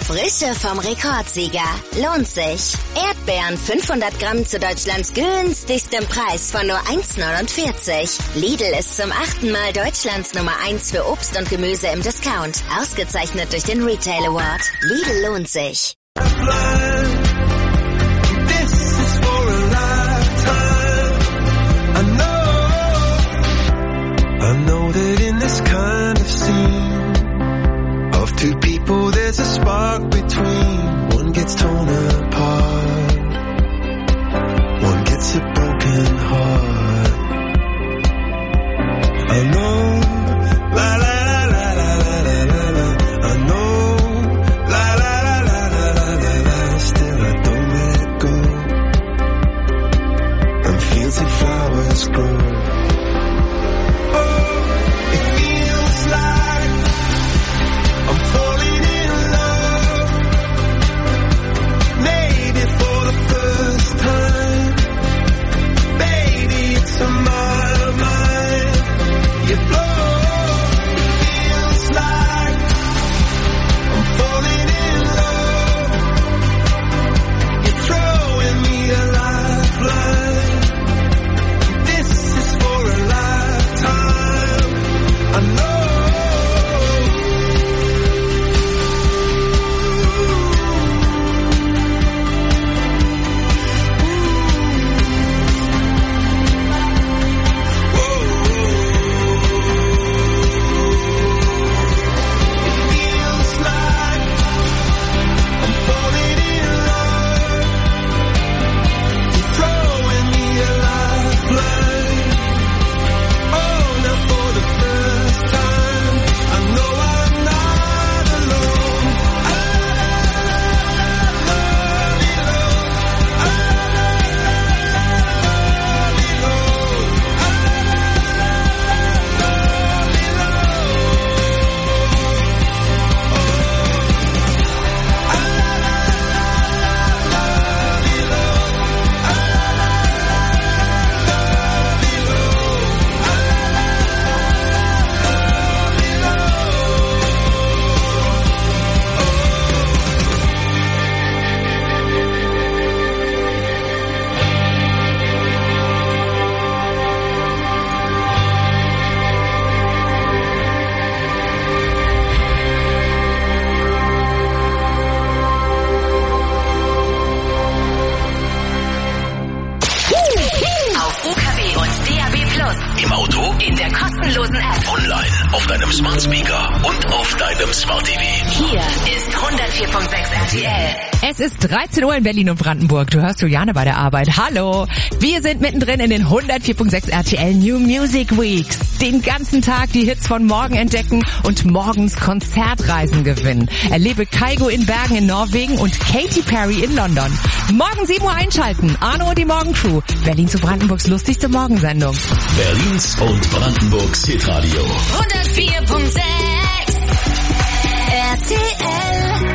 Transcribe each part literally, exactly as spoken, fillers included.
Frische vom Rekordsieger. Lohnt sich. Erdbeeren fünfhundert Gramm zu Deutschlands günstigstem Preis von nur eins neunundvierzig. Lidl ist zum achten Mal Deutschlands Nummer eins für Obst und Gemüse im Discount. Ausgezeichnet durch den Retail Award. Lidl lohnt sich. I know that in this kind of scene of two people there's a spark between. One gets torn apart, one gets a broken heart. I know, la la la la la la la la. I know, la la la la la la la la. Still I don't let go, and fields and flowers grow. Im Auto, in der kostenlosen App, online, auf deinem Smart Speaker und auf deinem Smart T V. Hier ist hundertvier Komma sechs R T L. Es ist dreizehn Uhr in Berlin und Brandenburg. Du hörst Juliane bei der Arbeit. Hallo. Wir sind mittendrin in den hundertvier Komma sechs R T L New Music Weeks. Den ganzen Tag die Hits von morgen entdecken und morgens Konzertreisen gewinnen. Erlebe Kygo in Bergen in Norwegen und Katy Perry in London. Morgen sieben Uhr einschalten. Arno und die Morgencrew. Berlin zu Brandenburgs lustigste Morgensendung. Berlins und Brandenburgs Hitradio. hundertvier Komma sechs R T L.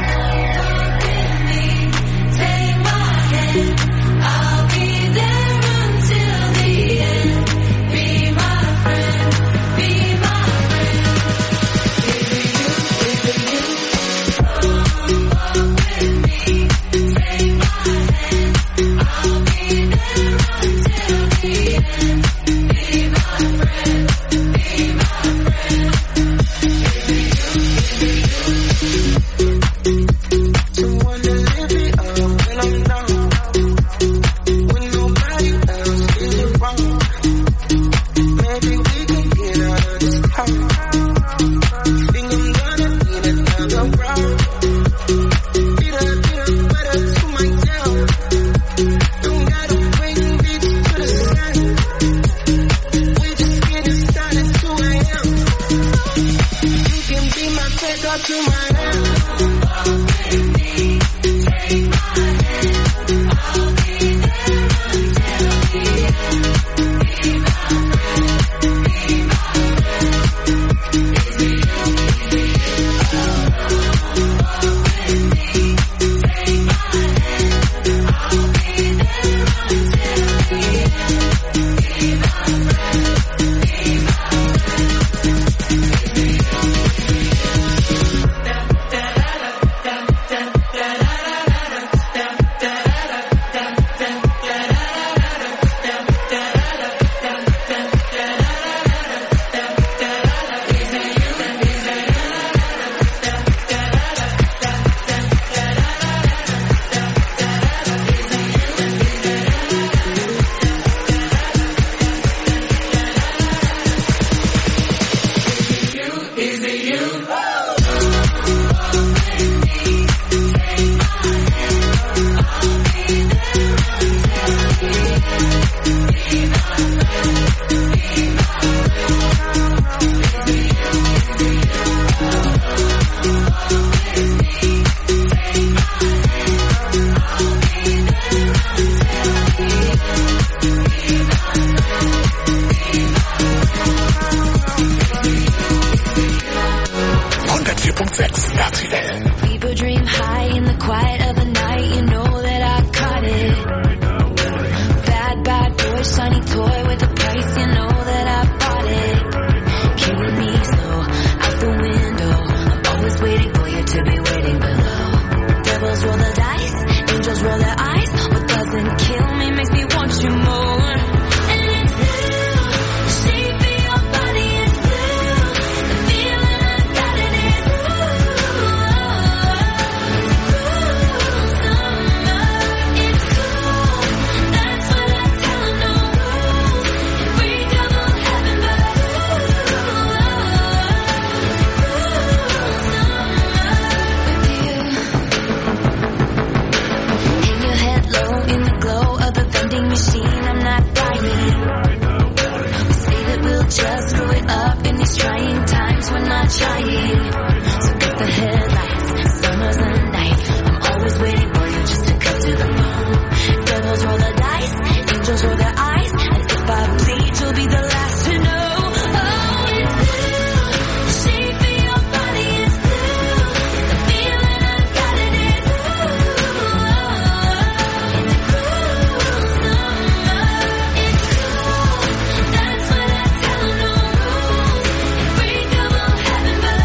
high in the quiet of the night. You know that I caught it. Bad, bad boy, shiny toy with a price. You know that I bought it. Killing me slow, out the window. I'm always waiting for you to be waiting below. Devils roll the dice, angels roll their eyes. What doesn't kill me makes me want you more. And it's blue, the shape of your body is blue. The feeling I got it is blue. It's cool, that's what I tell them, no rules. Free double heaven, but hang your head low in the glow of the vending machine. I'm not dying. We say that we'll just screw it up in these trying times. We're not trying. So cut the headlights. Summer's the night. I'm always waiting for you just to cut to the bone. Devils roll the dice. Angels roll their eyes. And if I bleed, you'll be the last to know. Oh, it's blue. The shape of your body is blue. The feeling I got it is blue. It's cool, summer. It's cool. That's what I tell them, no rules. Free double heaven, but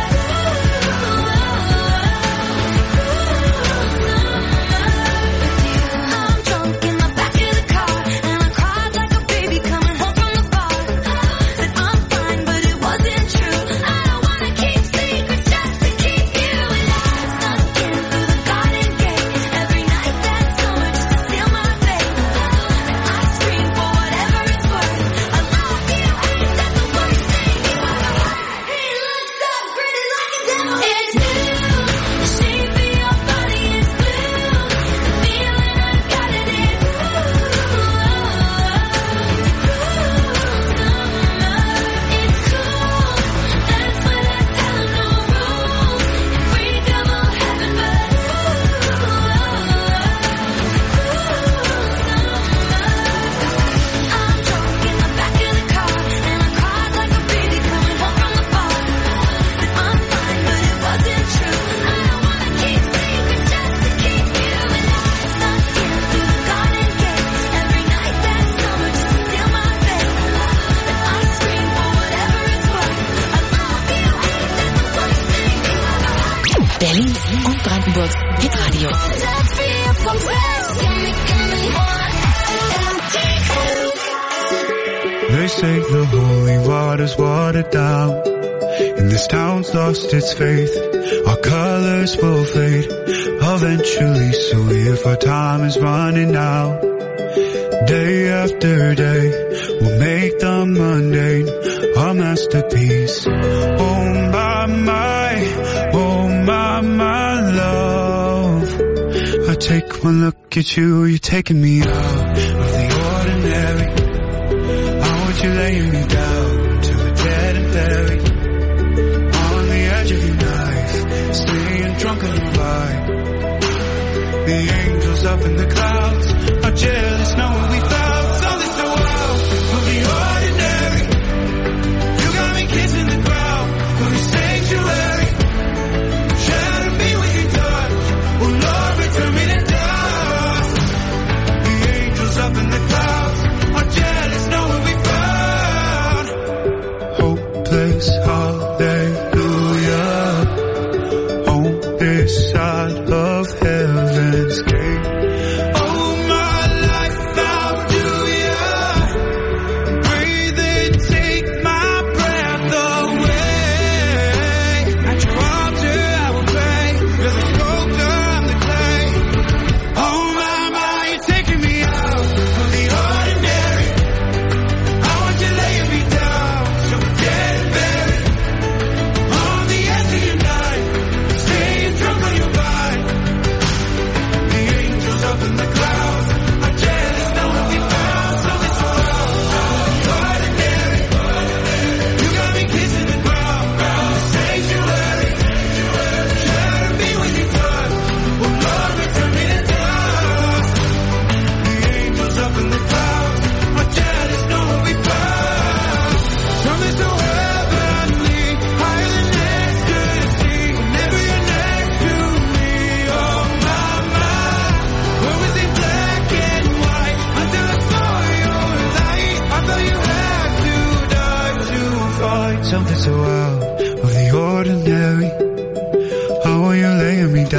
I'm drunk in the back of the car, and I cried like a baby coming home from the bar. Said I'm fine, but it wasn't true. I don't wanna keep secrets just to keep you alive. Snuck in through the garden gate every night that summer just to steal my faith. And I scream for whatever it's worth. I love you, ain't that the worst thing you ever heard? He looks so pretty like a devil. It's blue, the shape of your body is blue. The feeling I got it is blue. It's cool, that's what I tell them, no rules. Free double heaven, but I'm drunk in the back of the car, and I cried like a baby coming home from the bar. Said I'm fine, but it wasn't true. I don't wanna keep secrets just to keep you alive. Snuck in through the garden gate every night that summer just to steal my faith. And I scream for whatever it's worth. I love you, ain't that the worst thing you ever heard? Berlins und Brandenburgs Hitradio. Let's be a progress, give me, give me one. They say the holy water's watered down, and this town's lost its faith. Our colors will fade eventually, so if our time is running out, day after day, we'll make the mundane our masterpiece. Oh my, my, oh my, my love. I take one look at you, you're taking me out of the ordinary. I want you laying me down to a dead and buried on the edge of your knife, staying drunk on your vibe. The angels up in the clouds are jealous knowing we found something so wild of the ordinary. You got me kissing the ground of your sanctuary. Shadow me with your touch. Oh Lord, return me to dust. The angels up in the clouds are jealous knowing we found hopeless hallelujah on this side of heaven's gate. Oh my,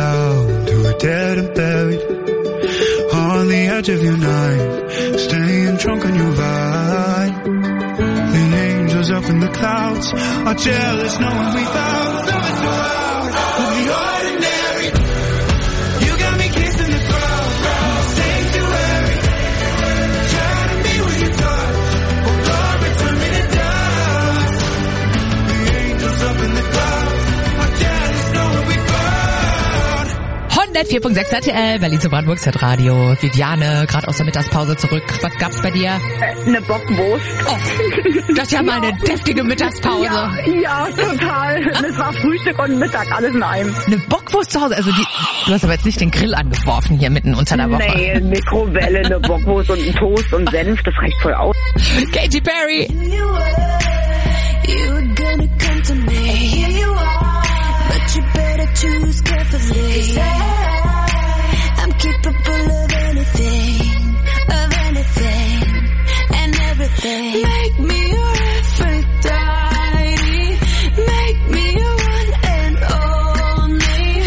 out till we're dead and buried. On the edge of your night, staying drunk on your vibe. The angels up in the clouds are jealous knowing we found something so out of the ordinary. You got me kissing the ground, sanctuary. Try to be what you touch, oh Lord, return me to dust. The angels up in the clouds are jealous knowing we found. hundertvier Komma sechs R T L, Berlin zu Brandenburg, Z-Radio. Viviane, gerade aus der Mittagspause zurück. Was gab's bei dir? Äh, eine Bockwurst. Oh, das ist ja mal eine deftige Mittagspause. Ja, ja, total. Das war Frühstück und Mittag, alles in einem. Eine Bockwurst zu Hause, also die, du hast aber jetzt nicht den Grill angeworfen hier mitten unter der Woche. Nee, Mikrowelle, eine Bockwurst und ein Toast und Senf, das reicht voll aus. Katy Perry. You were gonna come to me. Here you are, but you better choose carefully. I'm capable of anything, of anything, and everything. Make me your Aphrodite. Make me your one and only.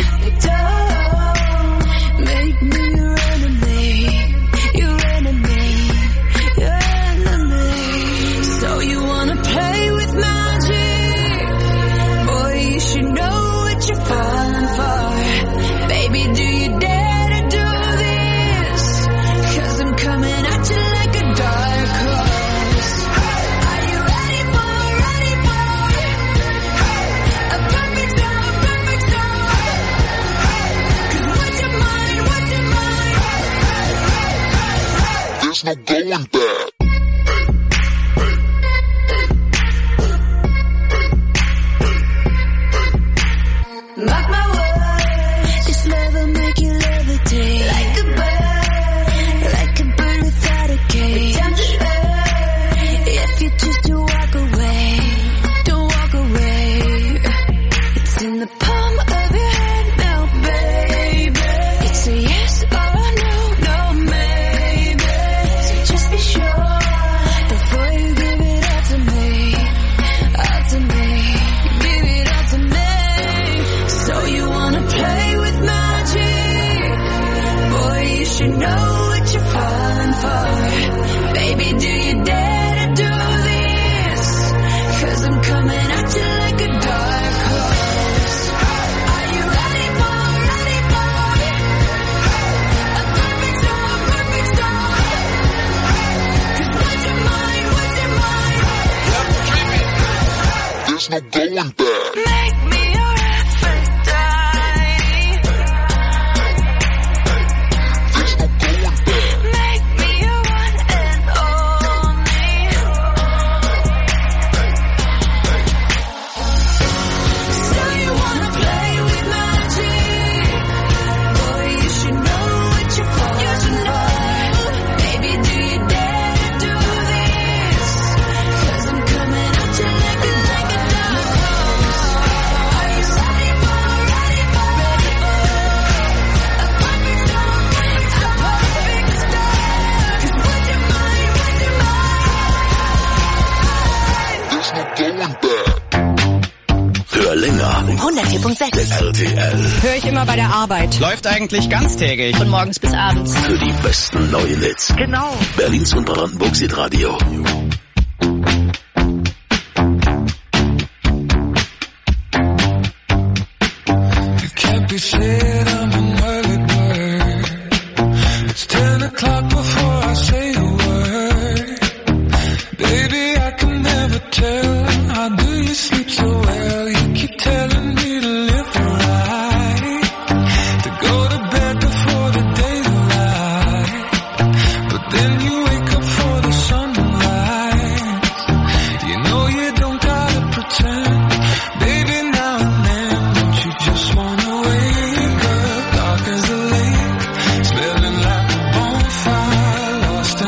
Don't make me your enemy, your enemy, your enemy. So you wanna play with magic? Boy, you should know what you're falling for. Baby, do you dare to do this? 'Cause I'm coming at you like a dark horse. Are you ready for, ready for a perfect storm, perfect storm? 'Cause what's your mind, what's your mind? There's no going back. Mark my words, this love will make you levitate like a bird, like a bird without a cage. Down to earth, if you choose to walk away, don't walk away. It's in the palm of your hand now, baby. It's a yes or no, no maybe. So just be sure before you give it all to me, all to me, give it all to me. So you wanna play with magic? Boy, you should know what you're falling for. Baby, do you dare to do this? 'Cause I'm coming at you like a dark horse. Are you ready for, ready for a perfect storm, perfect storm? 'Cause what's your mind, what's your mind? There's no going back. Make me your Aphrodite. There's no going back. Make me your one and only. So you wanna play with magic? Boy, you should know what you're falling for. Baby, do you dare to do this? 'Cause I'm coming at you like a, like a dark horse. Are you ready for, ready for, ready for a perfect storm, perfect storm, perfect storm? 'Cause what's your mind, what's your mind? There's no going back. Hör länger hundertvier Komma sechs. R T L Höre ich immer bei der Arbeit. Läuft eigentlich ganztägig. Von morgens bis abends. für die besten neuen Hits. Genau. Berlins und Brandenburgs Hitradio. Can't be said I'm an early bird. It's ten o'clock before I say a word. Baby, I can never tell. How do you sleep so well? You keep telling me to live right, to go to bed before the daylight. But then you wake up for the sunrise. You know you don't gotta pretend. Baby, now and then, don't you just wanna wake up dark as a lake, smelling like a bonfire, lost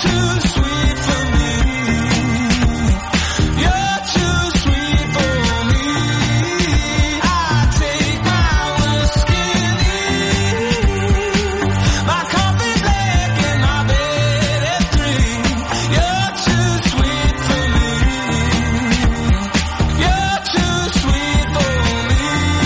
too sweet for me. You're too sweet for me. I take my whiskey, my coffee black and my bed at three. You're too sweet for me. You're too sweet for me.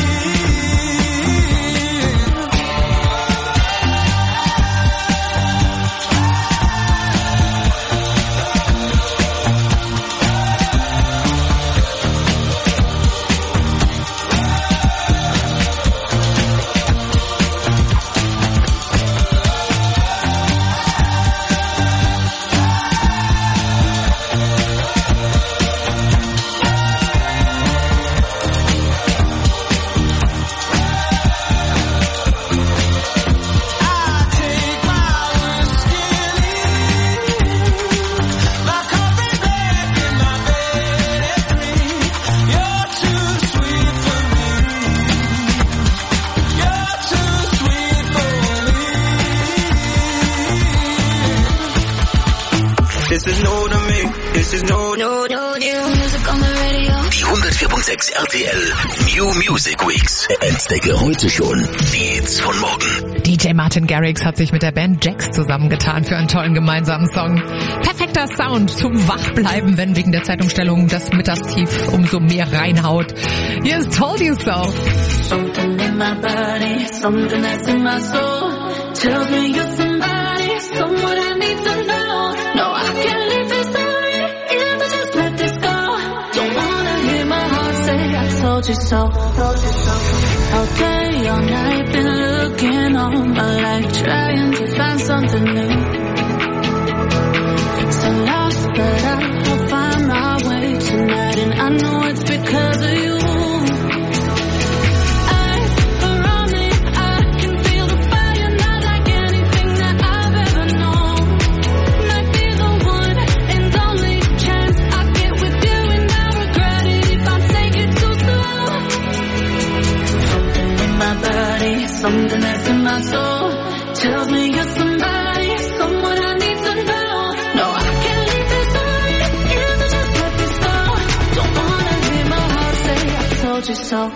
This is new to me. This is new, new, new, new music on the radio. Die hundertvier Komma sechs R T L New Music Weeks. Entdecke heute schon die Hits von morgen. D J Martin Garrix hat sich mit der Band Jax zusammengetan für einen tollen gemeinsamen Song. Perfekter Sound zum Wachbleiben, wenn wegen der Zeitumstellung das Mittagstief umso mehr reinhaut. Hier ist Told You So. Something in my body, something that's in my soul, tells me you're somebody, someone I need to know. No, I can't leave this story, if I just let this go. Don't wanna hear my heart say I told you so. All day, all night, been looking all my life, trying to find something new. So lost, but I'll find my way tonight, and I know it's because of you. Something that's in my soul tells me you're somebody, someone I need to know. No, I can't leave this story, if I just let this go. Don't wanna hear my heart say I told you so.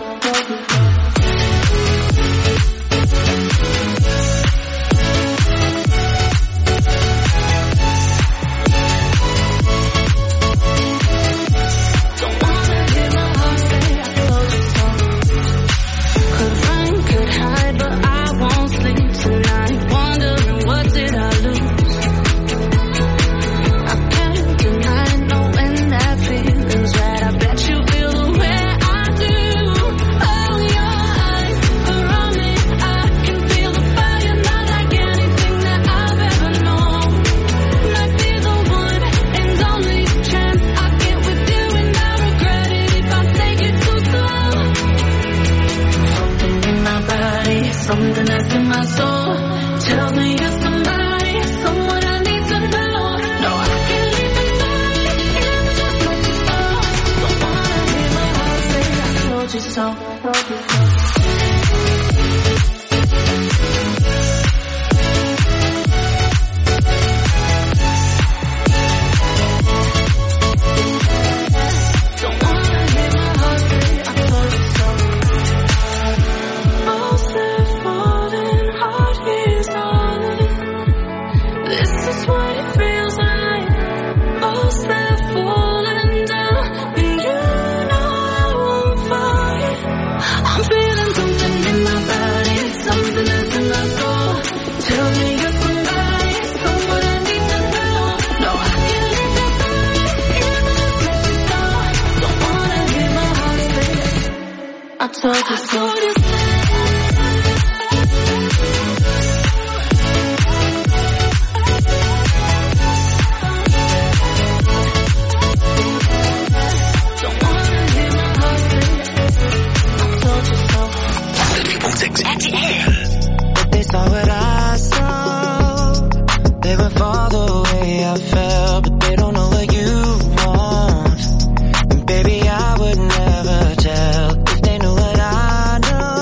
Something that's in my soul tells me you're somebody, someone I need to know. No, I can't leave this story, if I just let this go. Don't wanna hear my heart say I told you so. Told you so. I told you so. R T L. But they saw what I saw. They would fall the way I felt, but they don't know what you want. And baby, I would never tell if they knew what I know.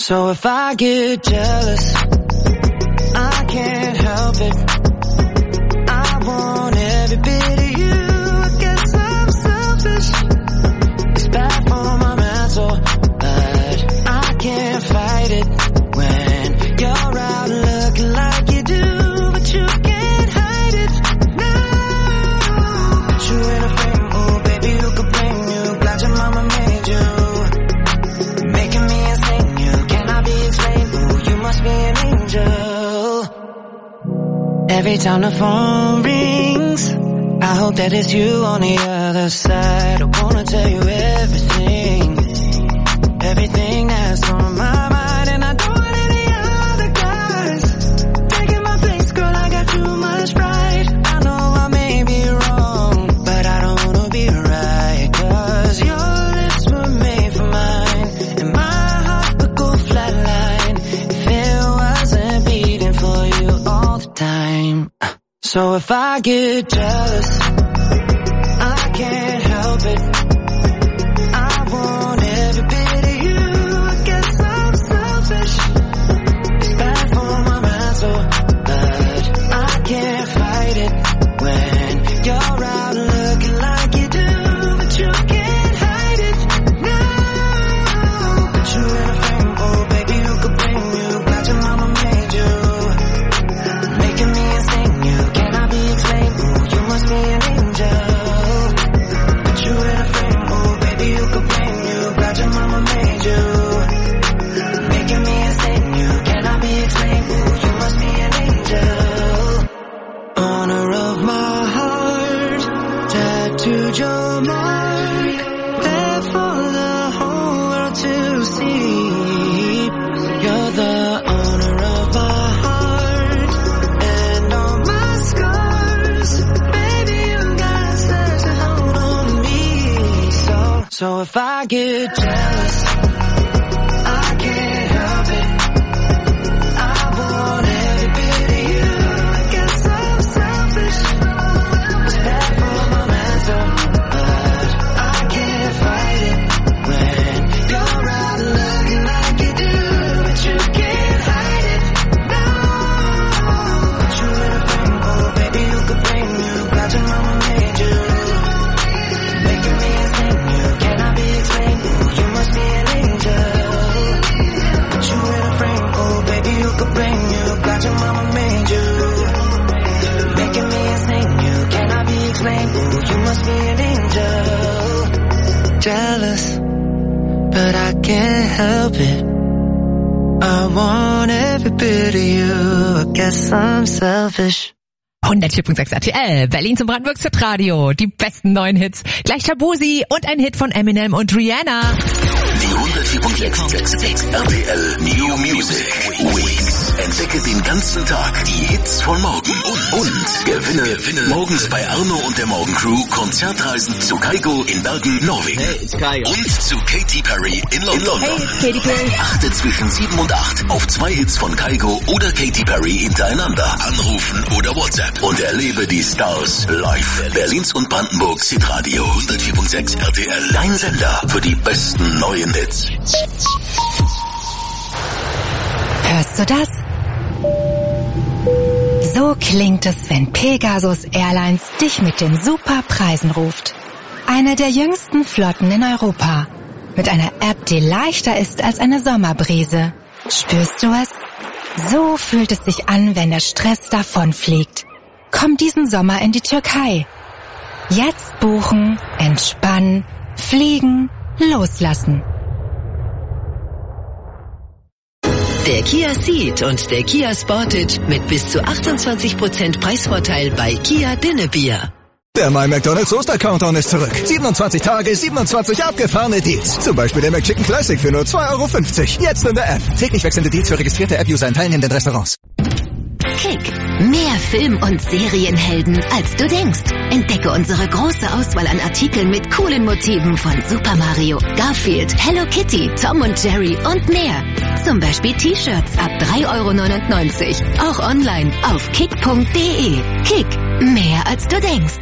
So if I get jealous, I can't help it. I want every bit of you. I guess I'm selfish. It's bad for my mental, but I can't fight it when you're out looking like you do, but you can't hide it. No, put you in a frame, oh baby, who could blame you? Glad your mama made you, making me insane. You cannot be explained. Oh, you must be an angel. Every time the phone rings, I hope that it's you on the other side. I wanna tell you everything, everything that's on my mind, and I don't want any other guys taking my place, girl. I got too much pride. I know I may be wrong, but I don't wanna be right, 'cause your lips were made for mine, and my heart would go flatline if it wasn't beating for you all the time. So if I get jealous, I can't help it. I want every bit of you. I guess I'm selfish. It's bad for my mental, but I can't fight it when you're out looking like you do, but you can't hide it. No, put you in a frame, oh baby, who could blame you? Glad your mama made you, making me insane. You cannot be explained. Oh, you must be an angel. Put you in a frame, oh baby, who could blame you? Glad your mama made you, making me insane. You cannot be explained. Oh, you must be an angel. Honor of my heart, tattooed your mark, there for the whole world to see. You're the owner of my heart and all my scars. Baby, you got such a hold on me. So, so if I get jealous, I can't help it. I want every bit of you. I guess I'm selfish. It's bad for my mental, but I can't fight it when you're out looking like you do, but you can't hide it. No, put you in a frame, oh baby, who could blame you? Glad your mama made you, making me insane. You cannot be explained. Oh, you must be an angel. Put you in a frame, oh baby, who could blame you? Glad your mama made you, making me insane. You cannot be explained. Oh, you must be an angel. Jealous, but I can't help it. I want every bit of you. I guess I'm selfish. hundertvier Komma sechs R T L, Berlin zum Brandenburgs Radio. Die besten neuen Hits. Gleich Tabusi und ein Hit von Eminem und Rihanna. Die hundertvier Komma sechs R T L New Music Week. Entdecke den ganzen Tag die Hits von morgen und, und gewinne, gewinne morgens bei Arno und der Morgencrew Konzertreisen zu Kygo in Bergen, Norwegen. Hey, it's Kygo. Und zu Katy Perry in London. Hey, it's Katy Perry. Achte zwischen sieben und acht auf zwei Hits von Kygo oder Katy Perry hintereinander. Anrufen oder WhatsApp und erlebe die Stars live. Berlins und Brandenburgs Hitradio hundertvier Komma sechs R T L. Dein Sender für die besten neuen Hits. Hörst du das? So klingt es, wenn Pegasus Airlines dich mit den Superpreisen ruft. Eine der jüngsten Flotten in Europa. Mit einer App, die leichter ist als eine Sommerbrise. Spürst du es? So fühlt es sich an, wenn der Stress davonfliegt. Komm diesen Sommer in die Türkei. Jetzt buchen, entspannen, fliegen, loslassen. Der Kia Ceed und der Kia Sportage mit bis zu achtundzwanzig Prozent Preisvorteil bei Kia Dinnebier. Der My McDonald's Oster-Countdown ist zurück. siebenundzwanzig Tage, siebenundzwanzig abgefahrene Deals. Zum Beispiel der McChicken Classic für nur zwei Euro fünfzig. Jetzt in der App. Täglich wechselnde Deals für registrierte App-User in teilnehmenden Restaurants. Kick. Mehr Film- und Serienhelden, als du denkst. Entdecke unsere große Auswahl an Artikeln mit coolen Motiven von Super Mario, Garfield, Hello Kitty, Tom und Jerry und mehr. Zum Beispiel T-Shirts ab drei Euro neunundneunzig. Auch online auf kick punkt de. Kick. Mehr als du denkst.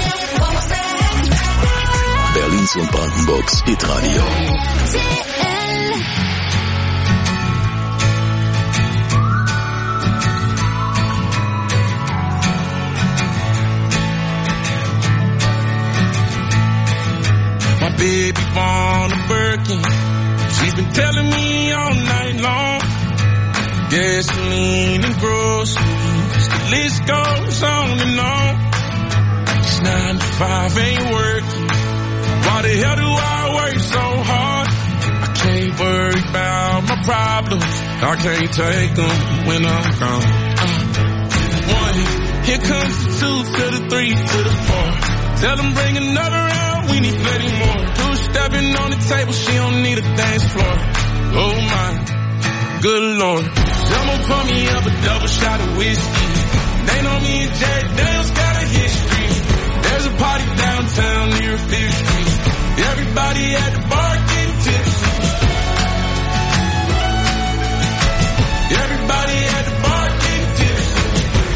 Berlins und Brandenburgs Hitradio. My baby born a Birkin. She's been telling me all night long. Gasoline and groceries, the list goes on and on. It's nine to five, ain't working. Why the hell do I work so hard? I can't worry about my problems. I can't take them when I'm gone. Uh, one, here comes the two to the three to the four. Tell them bring another round, we need plenty more. Two stepping on the table, she don't need a dance floor. Oh my, good Lord. Someone pour me up a double shot of whiskey. They know me and Jack Daniels got a history. There's a party downtown near Fifth Street. Everybody at the bar getting tipsy. Everybody at the bar getting tipsy.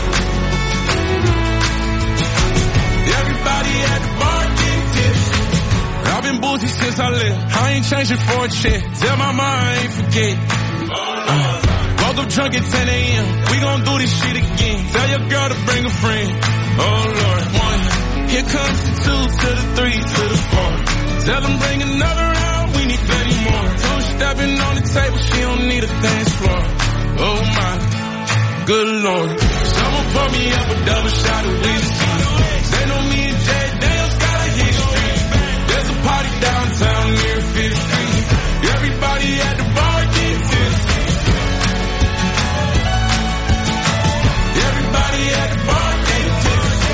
Everybody at the bar getting tipsy. I've been boozy since I left. I ain't changing for a check. Tell my mom I ain't forget. Uh, woke up drunk at ten a.m. We gon' do this shit again. Tell your girl to bring a friend. Oh Lord, one. Here comes the two to the three to the four. Tell them bring another round, we need plenty more. Two stepping on the table, she don't need a dance floor. Oh my, good Lord. Someone pour me up a double shot of whiskey. They know me and Jay Daniels got a history. There's a party downtown near Fifth Street. Everybody at the bar getting tipsy. Everybody at the bar getting tipsy.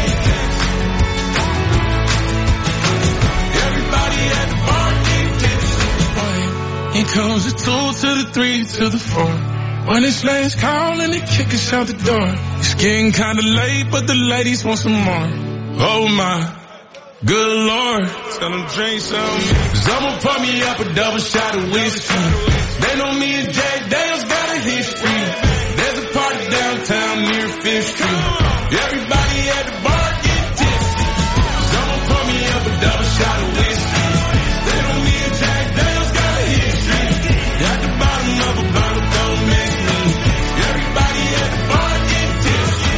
Everybody at the bar getting tipsy. Here comes the two to the three to the four. When it's last call and they kick us out the door. It's getting kinda late, but the ladies want some more. Oh my, good Lord. Tell them drink some. Someone pour me up a double shot of whiskey. They know me and Jack Daniels got a history. There's a party downtown near Fifth Street. Everybody at the bar get tipsy. Someone pour me up a double shot of whiskey. They know me and Jack Daniels got a history. At the bottom of a bottle, don't mix me. Everybody at the bar get tipsy.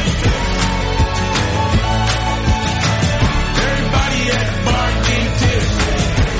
Everybody at the bar get tipsy.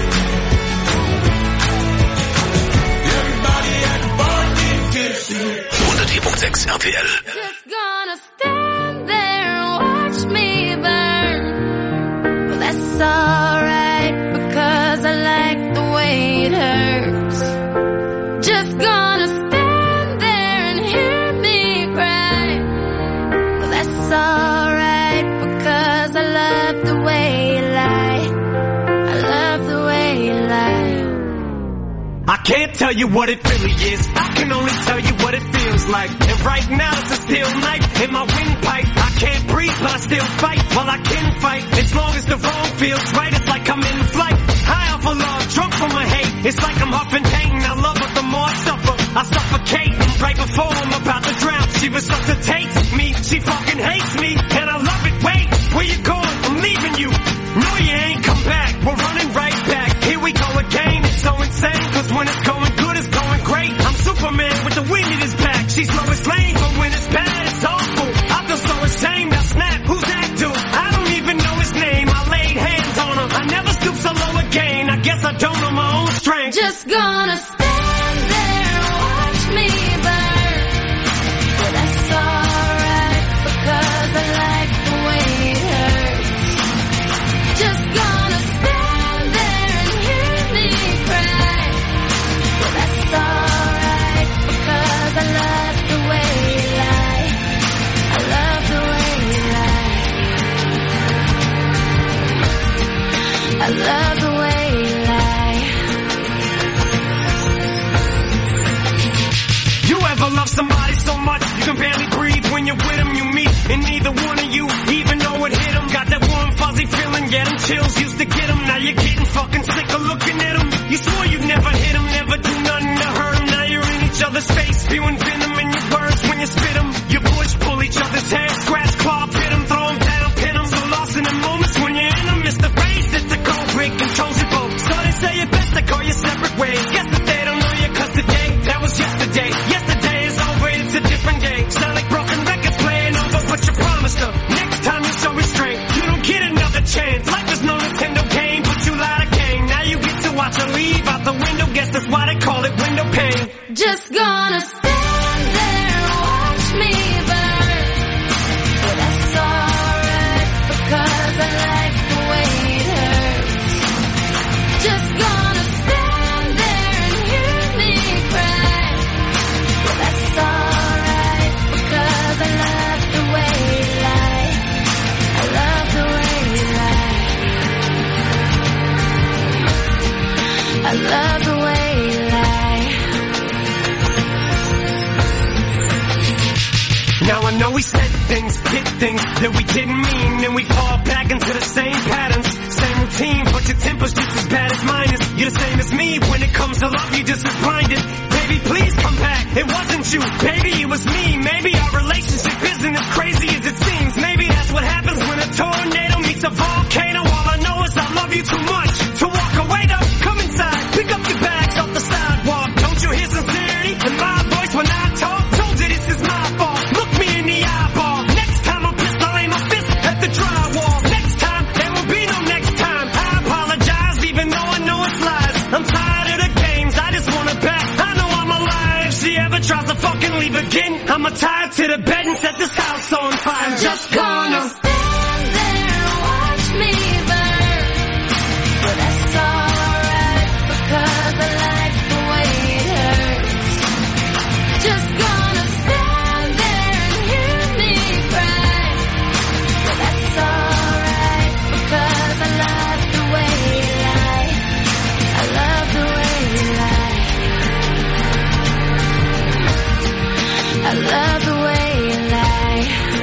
Everybody at the bar get tipsy. hundert vier Komma sechs R T L. Just gonna stand there and watch me burn. Well, that's alright because I like the way it hurts. Just gonna stand there and hear me cry. Well, that's alright because I love the way you lie. I love the way you lie. I can't tell you what it really is. I can only tell you what it feels like. And right now it's a steel knife in my windpipe. I can't breathe, but I still fight. Well, I can fight. As long as the wrong feels right, it's like I'm in flight. High off of love, drunk from my hate. It's like I'm huffing pain. I love her the more I suffer. I suffocate. Right before I'm about to drown, she resuscitates me. She fucking hates me, and I love it. Wait, where you going? I'm leaving you. No, you ain't come back. We're running right back. Here we go again. It's so insane, cause when it's going good, it's going great. I'm Superman with the wind in his back. She's Lois Lane, but when it's bad, it's awful. I feel so ashamed. I snap. Who's that dude? I don't even know his name. I laid hands on him. I never stoop so low again. I guess I don't know my own strength. Just gonna stand there and watch me burn. Well, that's all. Now I know we said things, did things that we didn't mean, and we fall back into the same patterns, same routine, but your temper's just as bad as mine is. You're the same as me, when it comes to love, you're just as blinded. Baby, please come back, it wasn't you, baby, it was me. Maybe our relationship isn't as crazy as it seems. Maybe that's what happens when a tornado meets a volcano. All I know is I love you too much to walk away though. Come inside, pick up your bags off the sidewalk. Don't you hear sincerity in my voice when I talk? Told you this is my fault, look me in the eyeball. Next time I'm pissed, I'll aim my fist at the drywall. Next time, there will be no next time. I apologize even though I know it's lies. I'm tired of the games, I just want her back. I know I'm alive. If she ever tries to fucking leave again, I'ma tie her to the bed and set this house on fire. I'm just gonna stand there and watch me burn. But that's alright because I like the way it hurts. Just gonna stand there and hear me cry. But that's alright because I love the way you lie. I love the way you lie. I love the way you lie.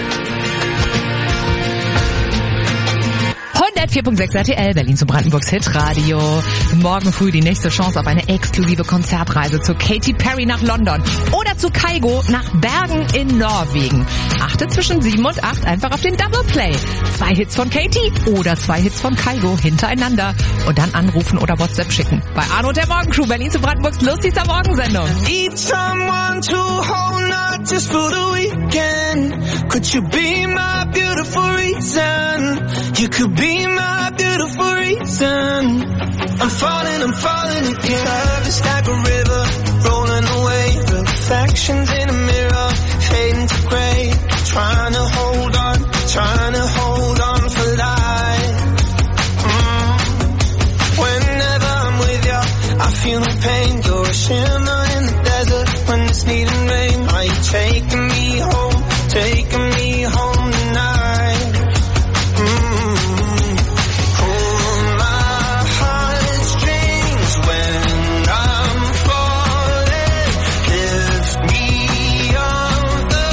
hundertvier Komma sechs R T L, Berlin zu Brandenburgs Hitradio. Morgen früh die nächste Chance auf eine exklusive Konzertreise zu Katy Perry nach London oder zu Kygo nach Bergen in Norwegen. Achte zwischen sieben und acht einfach auf den Double Play. Zwei Hits von Katy oder zwei Hits von Kygo hintereinander und dann anrufen oder WhatsApp schicken. Bei Arno und der Morgencrew, Berlin zu Brandenburgs lustigster Morgensendung. Need someone to hold, not just for the weekend. Could you be my beautiful reason? You could be my beautiful reason. I'm falling, I'm falling again. Love is like a river rolling away. Reflections in a mirror fading to gray. Trying to hold on, trying to hold on for life. Mm. Whenever I'm with you, I feel no pain. You're a shimmer in the desert when it's needing rain. Are you taking me home, taking me home tonight? Mm. Pull my heartstrings when I'm falling. Lift me off the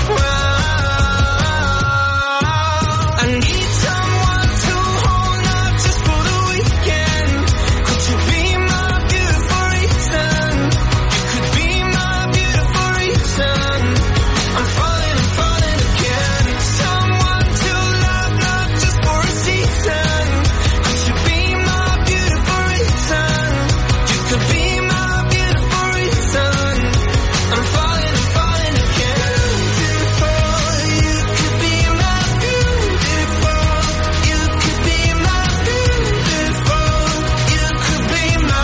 ground. I need someone to hold, not just for the weekend. Could you be my beautiful reason? You could be my beautiful reason. I'm falling, I'm falling again. Someone to love, not just for a season. Could you be my beautiful reason? You could be my beautiful reason. I'm falling, I'm falling again. Beautiful, you could be my beautiful. You could be my beautiful. You could be my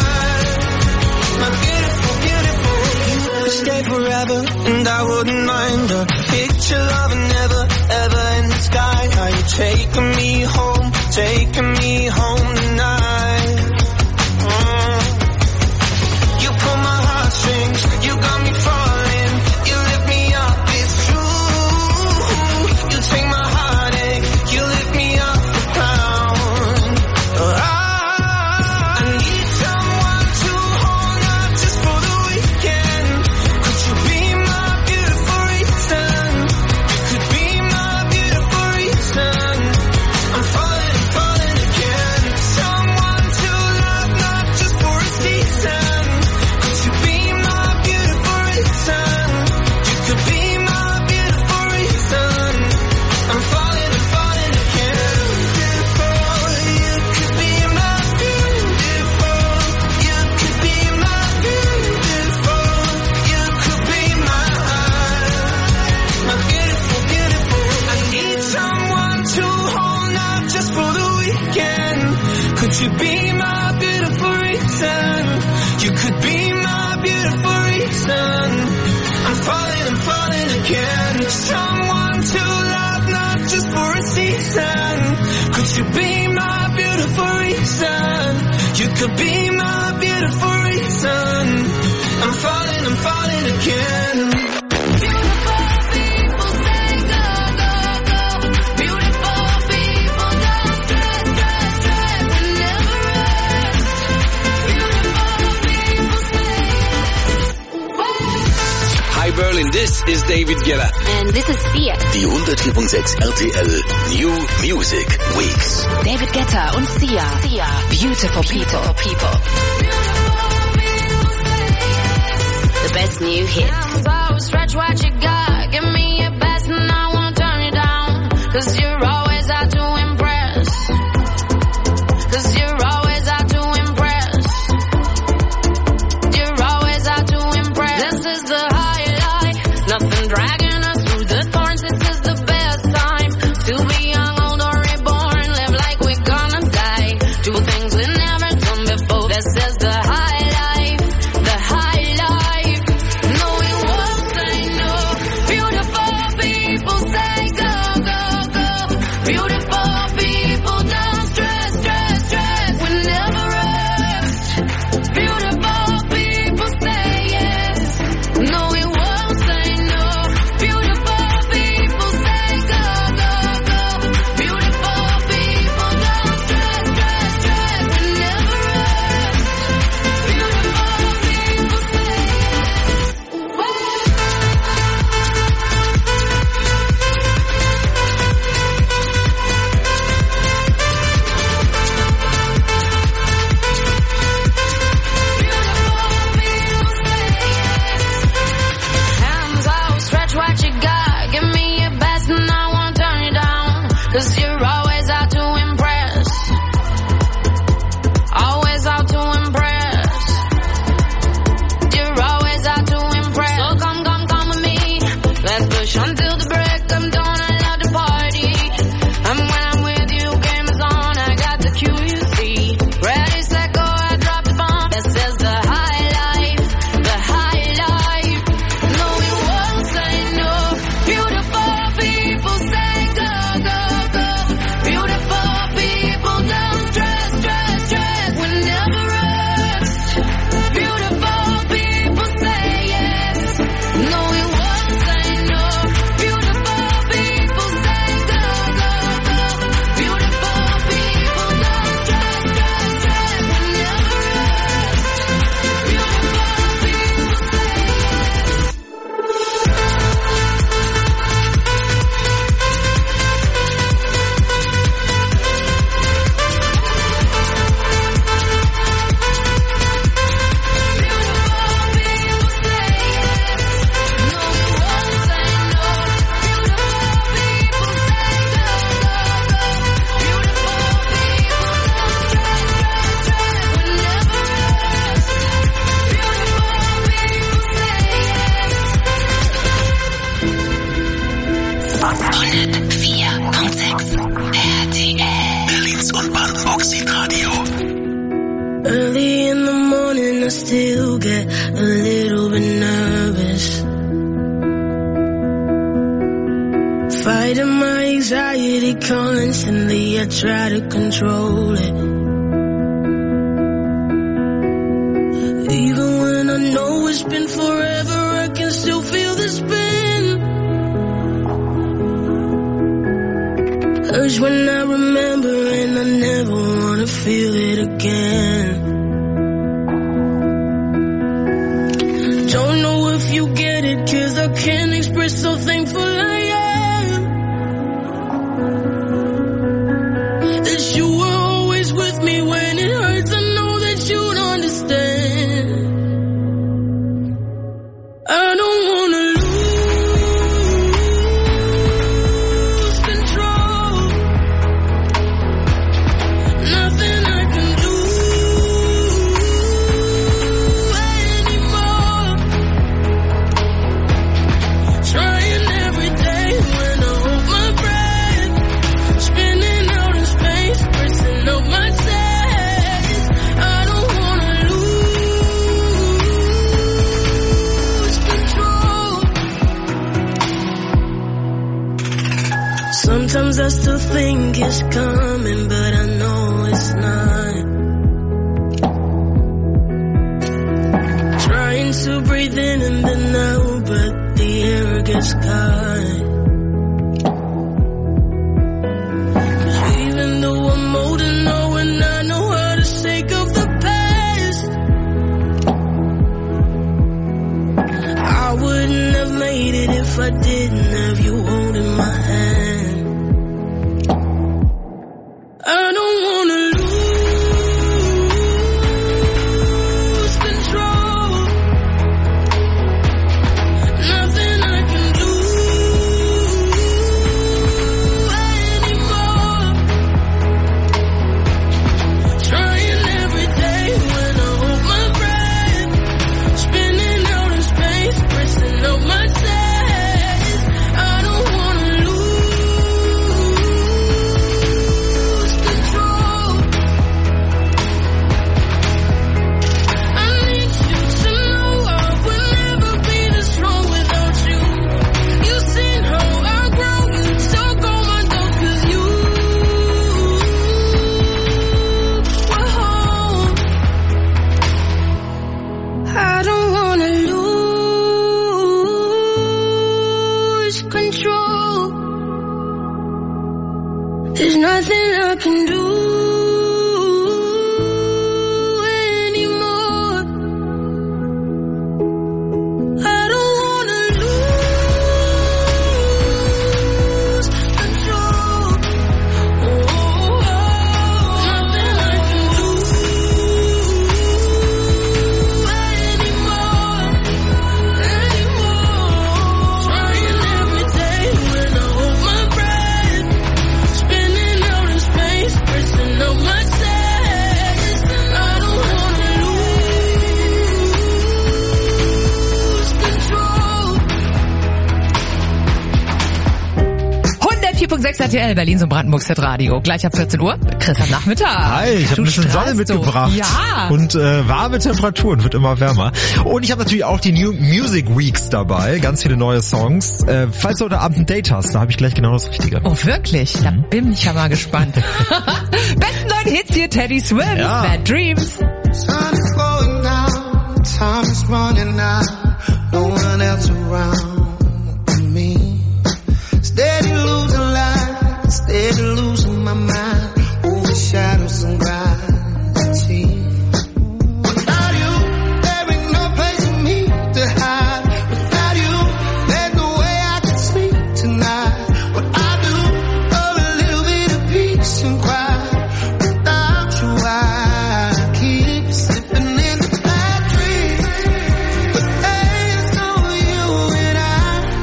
my beautiful, beautiful. You could stay forever, and I wouldn't mind a picture of never, ever in the sky. Are you taking me home, taking me home tonight? Mm. You pull my heartstrings, you got me falling. You lift me up, it's true. You take my heartache, you lift me off the ground. I, I need someone to hold, not just for the weekend. Could you be my beautiful reason? You could be my beautiful reason. I'm falling, I'm falling again. Someone to love, not just for a season. Could you be my beautiful reason? You could be my beautiful reason. I'm falling, I'm falling again. Beautiful, you could be my beautiful. You could be my beautiful. You could be my my beautiful, beautiful. I need someone to hold, not just for the weekend. Could you be my beautiful reason? You could be my beautiful reason. I'm falling, I'm falling again. Someone to love, not just for a season. Could you be my beautiful reason? You could be my beautiful reason. I'm falling, I'm falling again. Beautiful people say go, go, go. Beautiful people don't stress, stress, stress and never rest. Beautiful people say yes. Hi Berlin, this This is David Guetta. And this is Sia. Die hundertvier Komma sechs R T L New Music Weeks. David Guetta und Sia. Sia. Beautiful People. People. The best new hits. So stretch what you got. Give me your best and I won't turn you down. Cause you're always out to impress. Cause you're always out to impress. You're always out to impress. This is the highlight. Nothing dragging us through the thorns. This is the best time to be young, old or reborn. Live like we're gonna die. Do things we never done before. This is the high life. The high life. No, we won't say no. Beautiful people say go, go, go. Beautiful people don't stress, stress, stress. We never rest. Beautiful people say yes. No, we won't say no. Beautiful people say go, go, go. Beautiful people don't stress, stress, stress. We never rest. Beautiful people say yes. Hands out, stretch what you got. Give me your best and I won't turn you down. Cause you're always out to impress. Always out to impress. You're always out to impress. So come, come, come with me. Let's push until the break of dawn. I love the party. And when I'm with you, game is on. I got the Q, you see. Ready, set, go, I drop the bomb. This is the high life. The high life. No, we won't say no. Beautiful people say go, go, go. Beautiful people don't stress, stress, stress. We never rest. Beautiful people say yes. No, we won't say no. Beautiful people say go, go, go. Beautiful people don't stress, stress, stress. We never rest. Beautiful people say yes. hundertvier Komma sechs R T L Berlins und Brandenburgs Hitradio. Early in the morning I still get a little bit nervous. Fighting my anxiety constantly, I try to control it. Even when I know it's been forever, I can still feel the spin. Urge when I remember and I never wanna feel it again. Don't know if you get it, cause I can't express how thankful I am that you were always with me when it hurts. I know that you'd understand. I don't wanna lose control. Nothing I can do anymore. Trying every day when I hold my breath. Spinning out in space, pressing up my chest. I don't wanna lose control. Sometimes I still think it's coming, but I know it's not. Trying to breathe in and then out, but the air gets caught. 'Cause even though I'm old and know and I know how to shake off the past, I wouldn't have made it have you holding my hand. I don't wanna lose control. Nothing I can do anymore. Trying every day when I hold my breath. Spinning out in space, pressing up my chest. I don't wanna lose control. I need you to know I would never be this strong without you. You've seen how I grow, you took all my doubts 'cause you were home. I don't wanna lose control. There's nothing I can do anymore. I don't wanna lose control. Oh, nothing I can do anymore. Anymore. Trying every day when I hold my breath. Spinning out in space, pressing up my chest. I don't wanna lose control. hundertvier Komma sechs R T L, Berlin und Brandenburgs Hitradio. Gleich ab vierzehn Uhr, Chris am Nachmittag. Hi, ich habe Du ein bisschen Sonne strahlst so. mitgebracht. Ja. Und äh, warme Temperaturen, wird immer wärmer. Und ich habe natürlich auch die New Music Weeks dabei, ganz viele neue Songs. Äh, falls du heute Abend ein Date hast, da habe ich gleich genau das Richtige. Oh, wirklich? Da bin ich ja mal gespannt. Besten neuen Hits hier, Teddy Swims, Ja. Bad Dreams. Sun is going down, time is running out, no one else around but me. Steady losing light, steady losing my mind, over shadows and gravity. Without you, there ain't no place for me to hide. Without you, there's no way I can sleep tonight. What I do, oh, a little bit of peace and quiet. Without you, I keep slipping into bad dreams. But there's no you and I.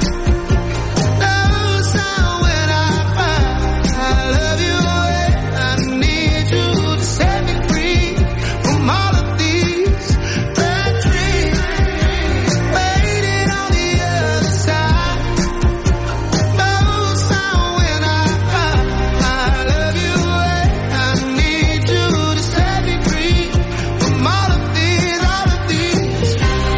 Knows how when I cry, I love you and I need you to set me free from all of these bad dreams. Waiting on the other side. Knows how when I cry, I love you and I need you to set me free from all of these, all of these.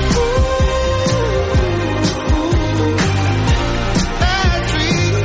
Bad dreams.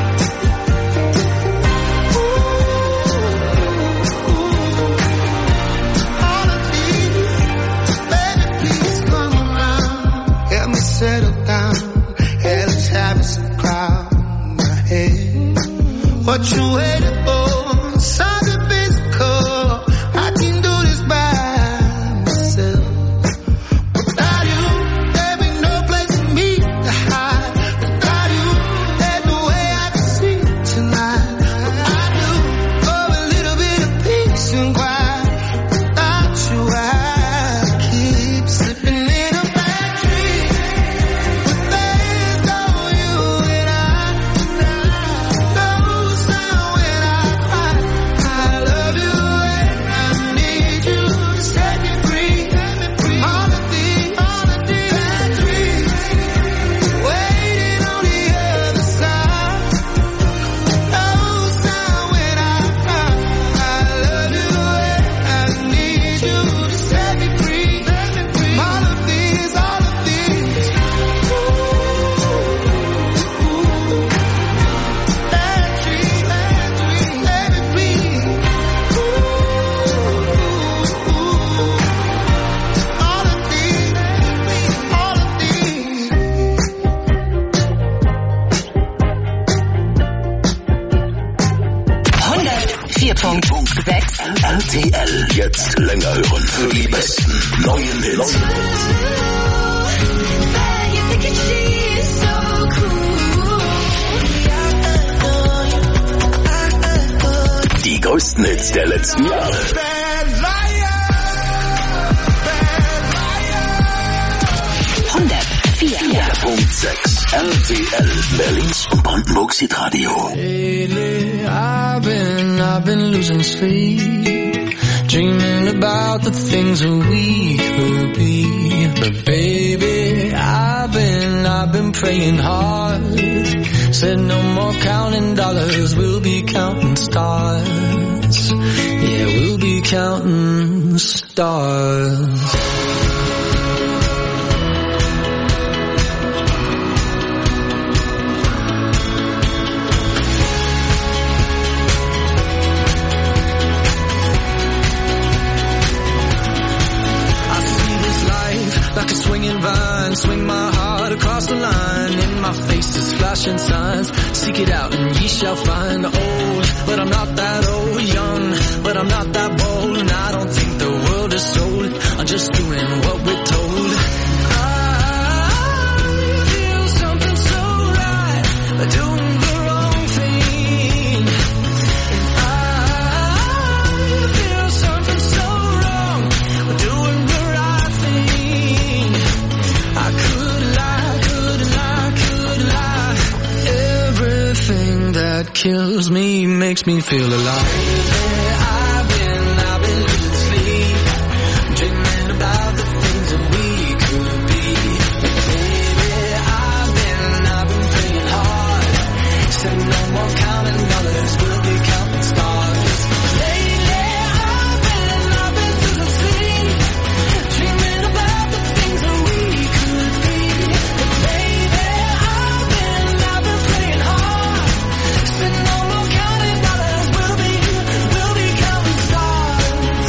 All of these. Baby, please come around. Help me settle down. Hell is having some crowd in my head. What you waiting for? Something physical. I can do this by myself. Without you, there ain't no place for me to hide. Without you, there's no way I can sleep tonight. What I do, oh, a little bit of peace and quiet. Without you, I keep slipping in a bad dream. But there's no you and I. Knows how when I cry, I love you and I need you to set me free from all of these, all of these bad dreams. Waiting on the other side. Knows how when I cry, I love you and I need you to set me free from all of these, all of these. Bad dreams, bad dreams, baby, please. All of these, all of these. hundertvier Komma sechs R T L. Jetzt länger hören für die besten neuen Hits. You think she's so cool. größten Hits der letzten Jahre. hundertvier Komma sechs R T L Berlins und Brandenburgs Hitradio. Lately, I've been, I've been losing sleep, dreaming about the things that we could be. But baby, I've been, I've been praying hard. Said no more counting dollars, we'll be counting stars. Yeah, we'll be counting stars. Like a swinging vine, swing my heart across the line. In my face is flashing signs. Seek it out and ye shall find. Old, but I'm not that old. Young, but I'm not that bold. And I don't think the world is sold. I'm just doing what we're told. I feel something so right, doing the wrong thing. And I feel something so wrong, doing the right thing. I could lie, could lie, could lie. Everything that kills me makes me feel alive. I've been, I've been losing sleep, dreaming about the things that we could be. Baby, I've been, I've been praying hard. Said no more counting dollars, we'll be counting stars. Lately, I've been, I've been losing sleep, dreaming about the things that we could be. Baby, I've been, I've been praying hard. Said no more counting dollars, we'll be, we'll be counting stars.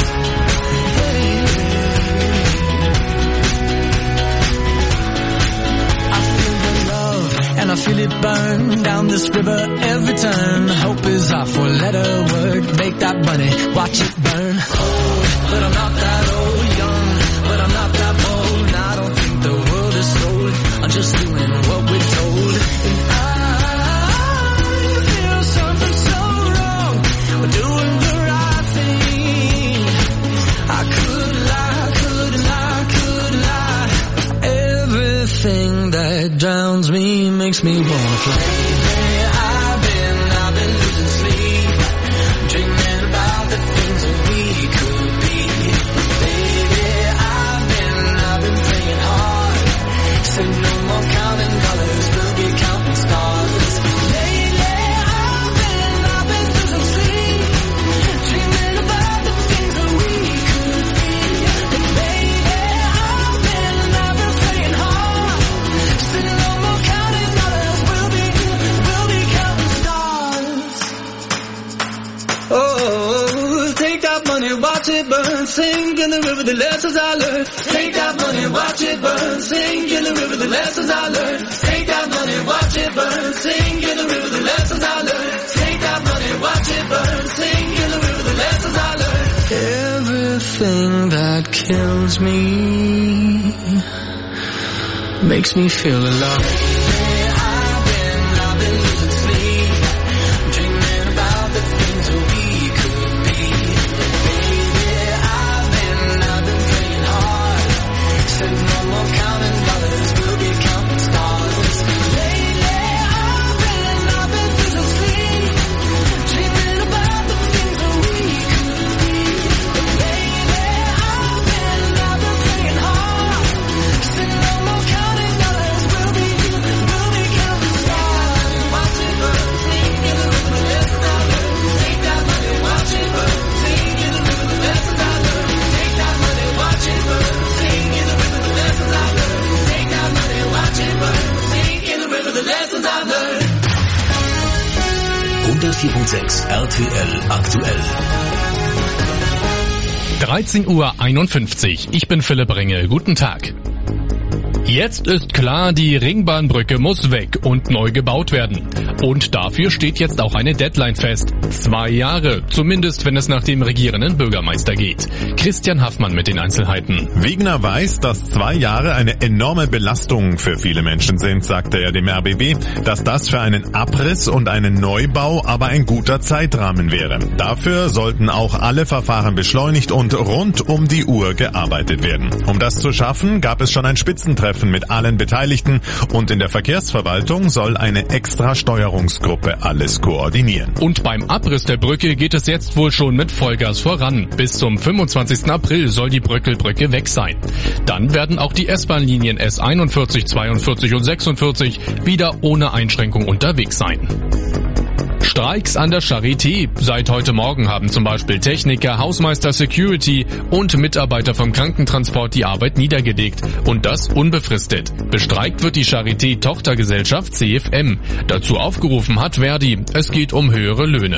I feel the love and I feel it burn down this river every turn. Hope is our four-letter word. Make that money, watch it burn. Old, but I'm not that old. Young, but I'm not that bold. And I don't think the world is sold. I'm just doing what we're told. And I feel something so wrong. We're doing the right thing. I could lie, could lie, could lie. Everything that drowns me makes me wanna fly. I've been, I've been losing sleep, dreaming about the things that we could be. Baby, I've been, I've been praying hard. Said no more counting dollars, we'll be counting stars. Lately, I've been, I've been losing sleep, dreaming about the things that we could be. Baby, I've been, I've been praying hard. Said no more counting dollars, we'll be, we'll be counting stars. Oh, take that money, watch it burn, sink in the river, the lessons I learned. Take that money, watch it burn, sink in the river, the lessons I learned. Take that money, watch it burn, sink in the river, the lessons I learned. Take that money, watch it burn, sink in the river, the lessons I learned. Everything that kills me makes me feel alive. I've been, I've been losing sleep, dreaming about the things that we could be. Baby, I've been, I've been praying hard. Said no more counting dollars, we'll be counting stars. Lately, I've been, I've been losing sleep, dreaming about the things that we could be. Baby, I've been, I've been praying hard. Said no more counting dollars, we'll be, we'll be counting stars. Watch it burn, sink in the river, the lessons I learned. Take that money, watch it burn, sink in the river, the lessons I learned. Take that money, watch it burn, sink in the river, the lessons I learned. Take that money, watch it burn, sink in the river, the lessons I learned. hundertvier Komma sechs R T L aktuell. dreizehn Uhr einundfünfzig. Ich bin Philipp Ringe. Guten Tag. Jetzt ist klar, die Ringbahnbrücke muss weg und neu gebaut werden. Und dafür steht jetzt auch eine Deadline fest. Zwei Jahre, zumindest wenn es nach dem regierenden Bürgermeister geht. Christian Haffmann mit den Einzelheiten. Wegener weiß, dass zwei Jahre eine enorme Belastung für viele Menschen sind, sagte er dem R B B, dass das für einen Abriss und einen Neubau aber ein guter Zeitrahmen wäre. Dafür sollten auch alle Verfahren beschleunigt und rund um die Uhr gearbeitet werden. Um das zu schaffen, gab es schon ein Spitzentreffen mit allen Beteiligten und in der Verkehrsverwaltung soll eine extra Steuerungsgruppe alles koordinieren. Und beim Abriss der Brücke geht es jetzt wohl schon mit Vollgas voran. Bis zum fünfundzwanzigsten April soll die Bröckelbrücke weg sein. Dann werden auch die S-Bahn-Linien S einundvierzig, zweiundvierzig und sechsundvierzig wieder ohne Einschränkung unterwegs sein. Streiks an der Charité. Seit heute Morgen haben zum Beispiel Techniker, Hausmeister, Security und Mitarbeiter vom Krankentransport die Arbeit niedergelegt. Und das unbefristet. Bestreikt wird die Charité-Tochtergesellschaft C F M. Dazu aufgerufen hat Verdi. Es geht um höhere Löhne.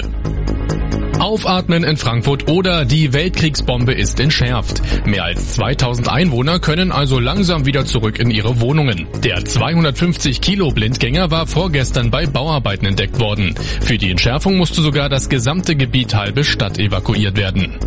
Aufatmen in Frankfurt oder die Weltkriegsbombe ist entschärft. Mehr als zweitausend Einwohner können also langsam wieder zurück in ihre Wohnungen. Der zweihundertfünfzig Kilo Blindgänger war vorgestern bei Bauarbeiten entdeckt worden. Für die Entschärfung musste sogar das gesamte Gebiet halbe Stadt evakuiert werden.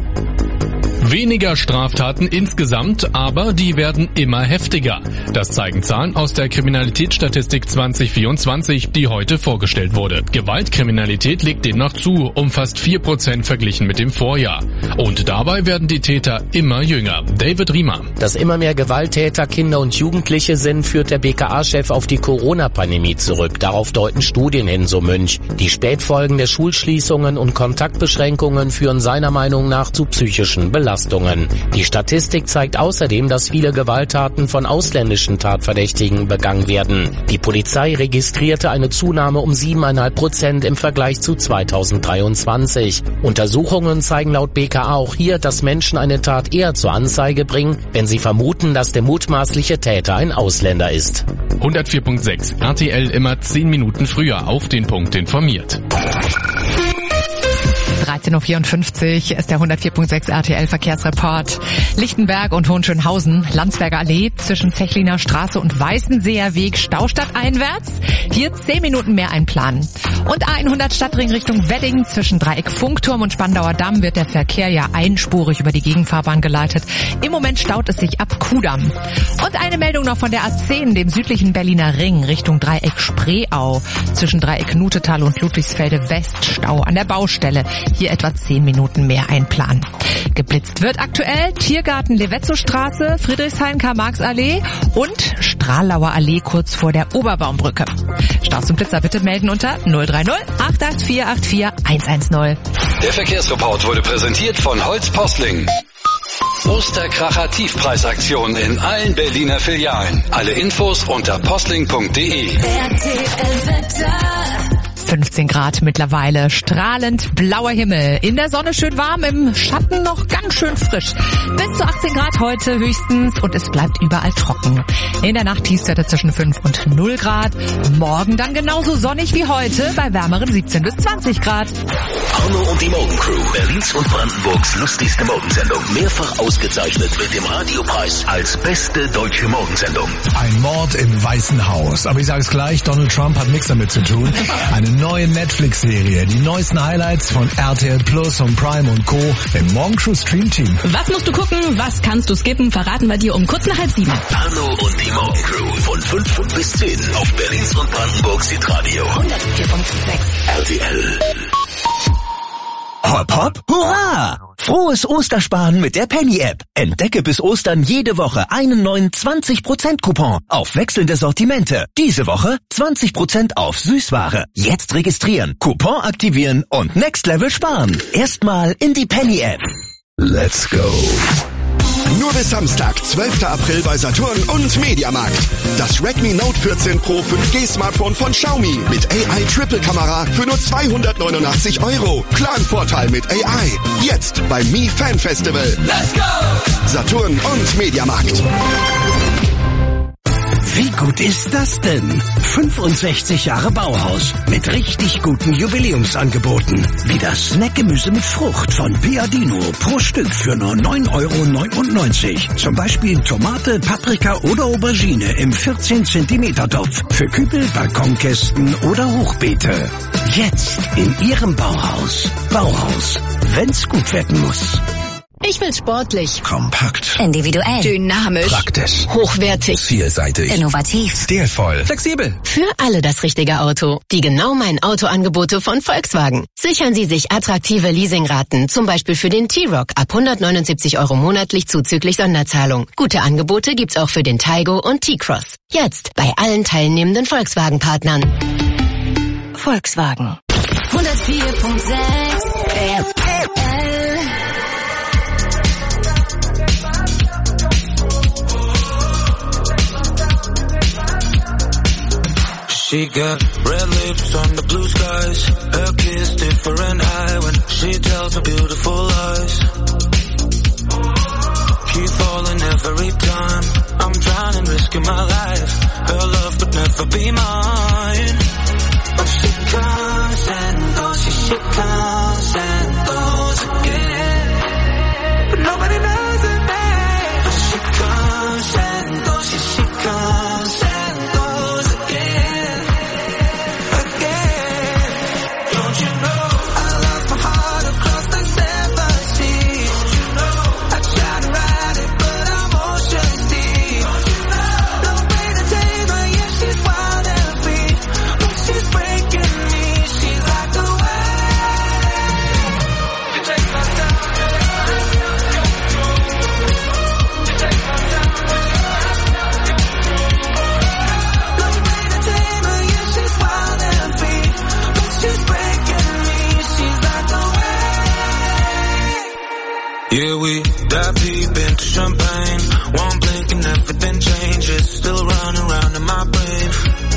Weniger Straftaten insgesamt, aber die werden immer heftiger. Das zeigen Zahlen aus der Kriminalitätsstatistik zwanzig vierundzwanzig, die heute vorgestellt wurde. Gewaltkriminalität legt demnach zu, um fast vier Prozent verglichen mit dem Vorjahr. Und dabei werden die Täter immer jünger. David Riemer. Dass immer mehr Gewalttäter Kinder und Jugendliche sind, führt der B K A-Chef auf die Corona-Pandemie zurück. Darauf deuten Studien hin, so Münch. Die Spätfolgen der Schulschließungen und Kontaktbeschränkungen führen seiner Meinung nach zu psychischen Belastungen. Die Statistik zeigt außerdem, dass viele Gewalttaten von ausländischen Tatverdächtigen begangen werden. Die Polizei registrierte eine Zunahme um sieben Komma fünf Prozent im Vergleich zu zweitausenddreiundzwanzig. Untersuchungen zeigen laut B K A auch hier, dass Menschen eine Tat eher zur Anzeige bringen, wenn sie vermuten, dass der mutmaßliche Täter ein Ausländer ist. hundertvier Komma sechs R T L immer zehn Minuten früher auf den Punkt informiert. dreizehn Uhr vierundfünfzig ist der hundertvier Komma sechs R T L Verkehrsreport. Lichtenberg und Hohenschönhausen, Landsberger Allee zwischen Zechliner Straße und Weißenseer Weg Staustadt einwärts. Hier zehn Minuten mehr einplanen. Und A hundert Stadtring Richtung Wedding zwischen Dreieck Funkturm und Spandauer Damm wird der Verkehr ja einspurig über die Gegenfahrbahn geleitet. Im Moment staut es sich ab Kudamm. Und eine Meldung noch von der A zehn, dem südlichen Berliner Ring Richtung Dreieck Spreeau. Zwischen Dreieck Nutetal und Ludwigsfelde West Stau an der Baustelle. Hier etwa zehn Minuten mehr einplanen. Geblitzt wird aktuell Tiergarten Levetzow-Straße, Friedrichshain-Karl-Marx-Allee und Stralauer Allee kurz vor der Oberbaumbrücke. Staus und Blitzer bitte melden unter null drei null acht acht vier acht vier eins eins null. Der Verkehrsreport wurde präsentiert von Holz Postling. Osterkracher Tiefpreisaktion in allen Berliner Filialen. Alle Infos unter postling punkt de. fünfzehn Grad mittlerweile, strahlend blauer Himmel, in der Sonne schön warm, im Schatten noch ganz schön frisch. Bis zu achtzehn Grad heute höchstens und es bleibt überall trocken. In der Nacht Tiefstwerte zwischen fünf und null Grad. Morgen dann genauso sonnig wie heute bei wärmeren siebzehn bis zwanzig Grad. Arno und die Morgencrew, Berlins und Brandenburgs lustigste Morgensendung, mehrfach ausgezeichnet mit dem Radiopreis als beste deutsche Morgensendung. Ein Mord im Weißen Haus. Aber ich sage es gleich, Donald Trump hat nichts damit zu tun. Eine neue Netflix-Serie, die neuesten Highlights von R T L Plus und Prime und Co. im Morgencrew Stream Team. Was musst du gucken, was kannst du skippen, verraten wir dir um kurz nach halb sieben. Arno und die Morgencrew von fünf bis zehn auf Berlins und Brandenburgs Hitradio. hundertvier Komma sechs R T L. Hopp hopp, hurra! Frohes Ostersparen mit der Penny-App. Entdecke bis Ostern jede Woche einen neuen zwanzig Prozent Coupon auf wechselnde Sortimente. Diese Woche zwanzig Prozent auf Süßware. Jetzt registrieren, Coupon aktivieren und Next Level sparen. Erstmal in die Penny-App. Let's go. Nur bis Samstag, zwölfter April bei Saturn und Mediamarkt. Das Redmi Note vierzehn Pro fünf G Smartphone von Xiaomi mit A I-Triple-Kamera für nur zweihundertneunundachtzig Euro. Klaren Vorteil mit A I. Jetzt beim Mi Fan Festival. Let's go! Saturn und Mediamarkt. Wie gut ist das denn? fünfundsechzig Jahre Bauhaus mit richtig guten Jubiläumsangeboten. Wie das Snackgemüse mit Frucht von Piadino pro Stück für nur neun Euro neunundneunzig. Zum Beispiel Tomate, Paprika oder Aubergine im vierzehn Zentimeter Topf. Für Kübel, Balkonkästen oder Hochbeete. Jetzt in Ihrem Bauhaus. Bauhaus, wenn's gut werden muss. Ich will sportlich, Kompakt, Individuell. dynamisch, praktisch, hochwertig, vielseitig, Innovativ. stilvoll, Flexibel. für alle das richtige Auto. Die genau mein Autoangebote von Volkswagen. Sichern Sie sich attraktive Leasingraten, zum Beispiel für den T-Roc ab hundertneunundsiebzig Euro monatlich zuzüglich Sonderzahlung. Gute Angebote gibt's auch für den Taigo und T-Cross. Jetzt bei allen teilnehmenden Volkswagen-Partnern. Volkswagen. hundertvier Komma sechs R T L. She got red lips on the blue skies. Her kiss different high when she tells her beautiful lies. Keep falling every time. I'm trying and risking my life. Her love could never be mine. But she comes and goes, she, she comes and goes again. But nobody knows her name. But she comes and goes, she, she comes and goes again. Again. Don't you know I lost my heart across the seven seas? Don't you know I tried to ride it, but I'm ocean deep. Don't you know no way to tame her, yeah, she's wild and free. But she's breaking me, she's like the wave. You take my time. You take my time. No way to tame her, yeah, she's wild and free. But she's breaking me, she's like the wave. Yeah, we dive deep into champagne. One blink and everything changes. Still running around in my brain.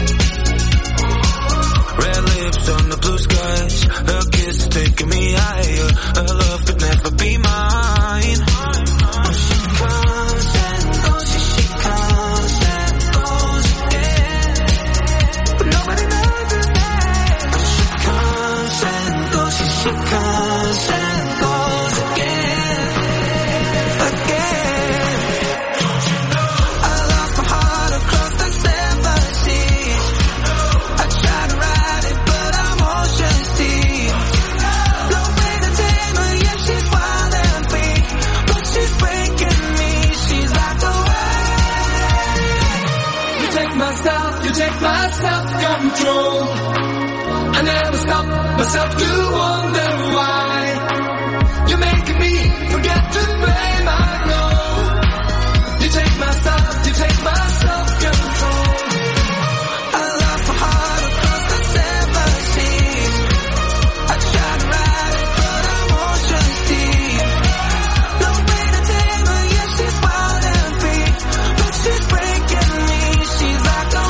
Red lips on the blue skies. Her kiss is taking me higher. Her love could never be mine. She comes and goes, she, she comes and goes again. But nobody knows her name. She comes and goes, she, she comes and goes again. Again. Don't you know I lost my heart across the seven seas? I tried to ride it, but I'm ocean deep. No way to tame her, yeah, she's wild and free. But she's breaking me, she's like the wave. You take my self, you take my self-control. I never stop myself to wonder why. You're making me forget to blame, I know. You take my self, you take my self-control. I lost my heart across the seven seas. I tried to ride it, but I'm ocean deep. No way to tame her, yeah, she's wild and free. But she's breaking me, she's like the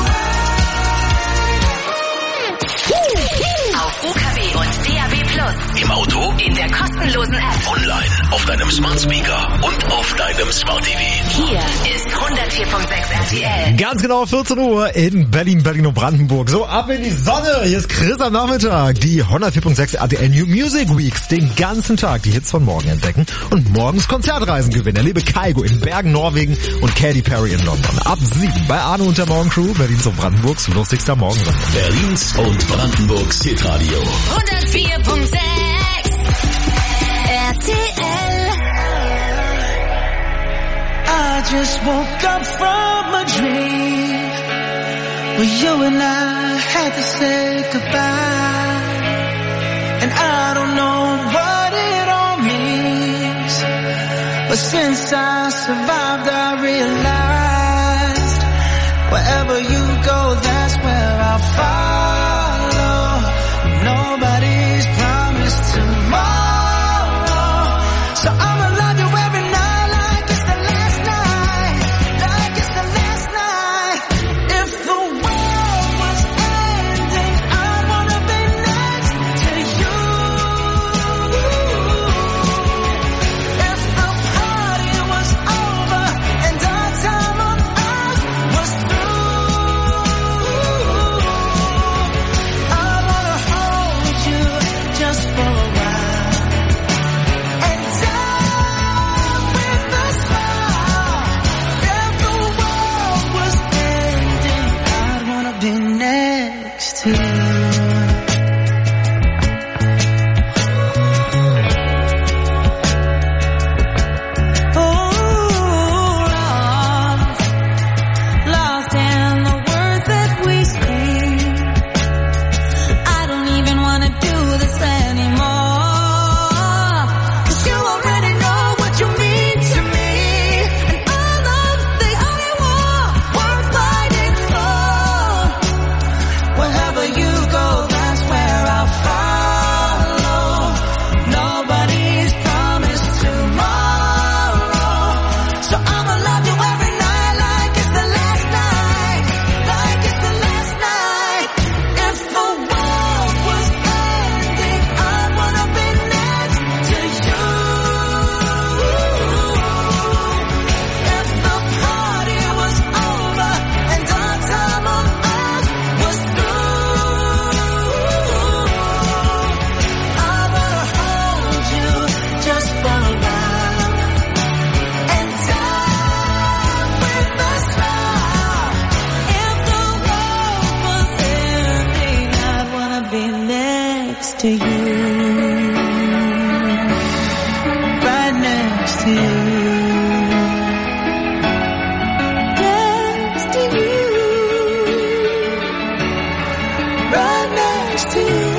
Auf U K W und D A B Plus. Im Auto, In der kostenlosen App. online, auf deinem Smart Speaker und auf deinem Smart T V. Hier ist hundertvier Komma sechs R T L. Ganz genau vierzehn Uhr in Berlin, Berlin und Brandenburg. So, ab in die Sonne. Hier ist Chris am Nachmittag. Die hundertvier Komma sechs R T L New Music Weeks. Den ganzen Tag die Hits von morgen entdecken und morgens Konzertreisen gewinnen. Erlebe Kaigo in Bergen, Norwegen und Katy Perry in London. Ab sieben bei Arno und der Morgencrew. Berlins und Brandenburgs lustigster Morgensender. Berlins und Brandenburgs Hitradio. hundertvier Komma sechs R T L. I just woke up from a dream where you and I had to say goodbye. And I don't know what it all means, but since I survived I realized wherever you go, that's where I'll follow. Nobody's promised tomorrow, so I'ma love you every night like it's the last night, like it's the last night. If the world was ending, I wanna be next to you. If the party was over, next to you, right next to you. Right next to you.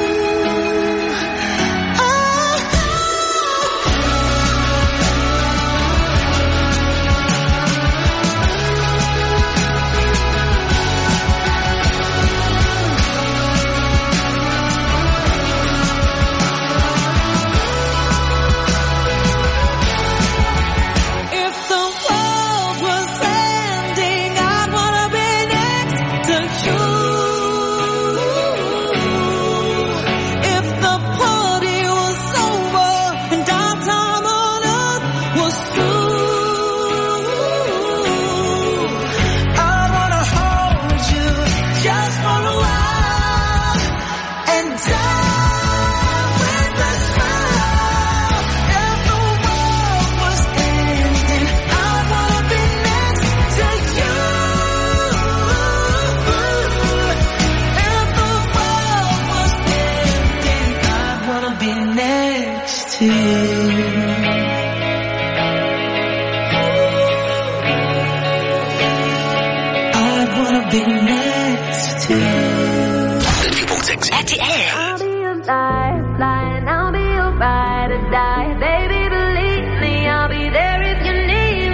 R T L. I'll be your lifeline, I'll be your ride or die. Baby, believe me, I'll be there if you need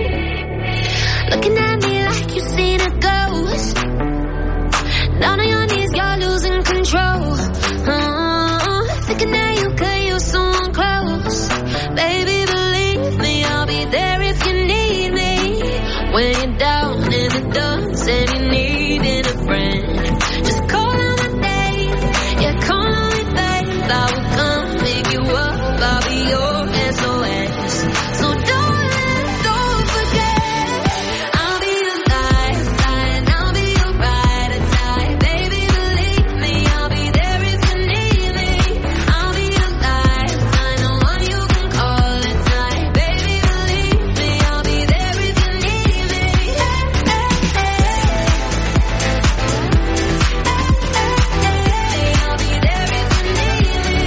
me. Looking at me like you've seen a ghost. Down on your knees, you're losing control. Uh, thinking that you could use someone close. Baby, believe me, I'll be there if you need me. When you're down in the dumps and you need a friend, just call on my name. Yeah, call on me, babe. I will come pick you up. I'll be your S O S. So don't let, don't forget. I'll be your lifeline. I'll be your ride or die. Baby, believe me, I'll be there if you need me. I'll be your lifeline, the one you can call at night. Baby, believe me, I'll be there if you need me. Hey, hey, hey. I'll be there if you need me.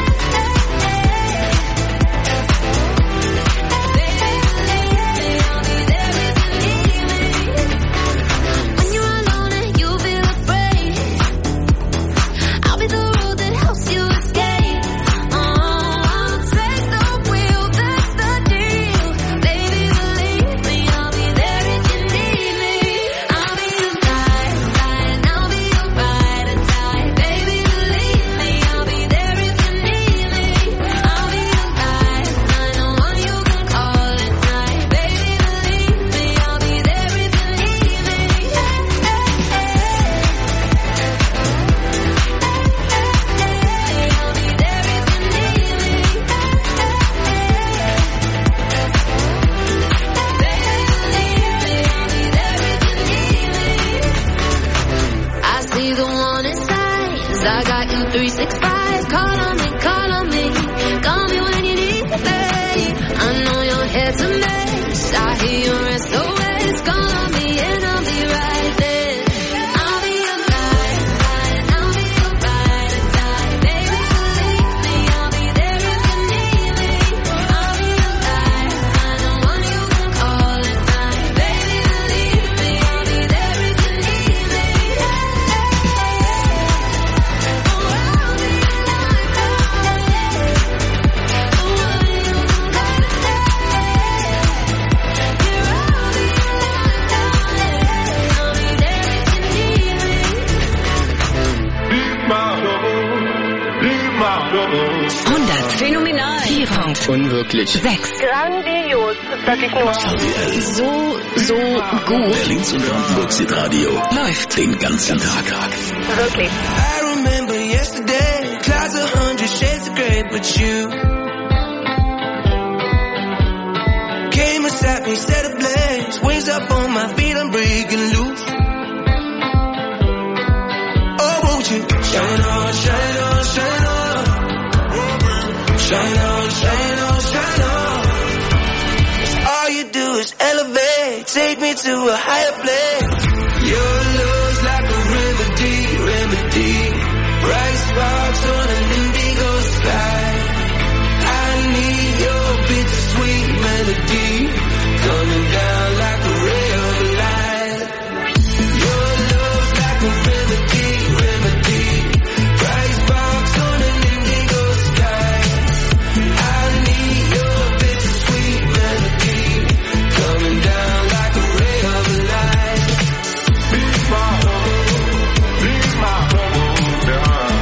When you're alone and you feel afraid, I'll be the road that helps you escape. Oh, take the wheel, that's the deal. Baby, believe me, I'll be there if you need me. I'll be your lifeline, I'll be your ride or die. Baby, believe me, I'll be there if you need me. I'll be your lifeline, the one you can call at night. Baby, believe me, I'll be there if you need me. I see the one inside, 'cause I got you three sixty-five. Call on me, call on me, call me when you need me, babe. I know your head's a mess, I hear your S O S. Call on me and I'll be right there. I'll be your lifeline, I'll be your ride or die. Baby, believe me, I'll be there if you need me. I'll be your lifeline, the one you can call at night. Baby, believe me, I'll be there if you need me. hundert. Phänomenal. vier Punkt. Unwirklich. sechs. Grandios, sag ich nur. R T L. So, so gut. Berlins und Brandenburgs Hitradio. Läuft. Den ganzen Tag. Wirklich. I remember yesterday, clouds a hundred shades of grey, but you came and sat me, set ablaze, wings up on my feet, I'm breaking loose. Oh, won't you shine on, shine on, shine on, shine on, shine on, shine on. 'Cause all you do is elevate, take me to a higher place. You're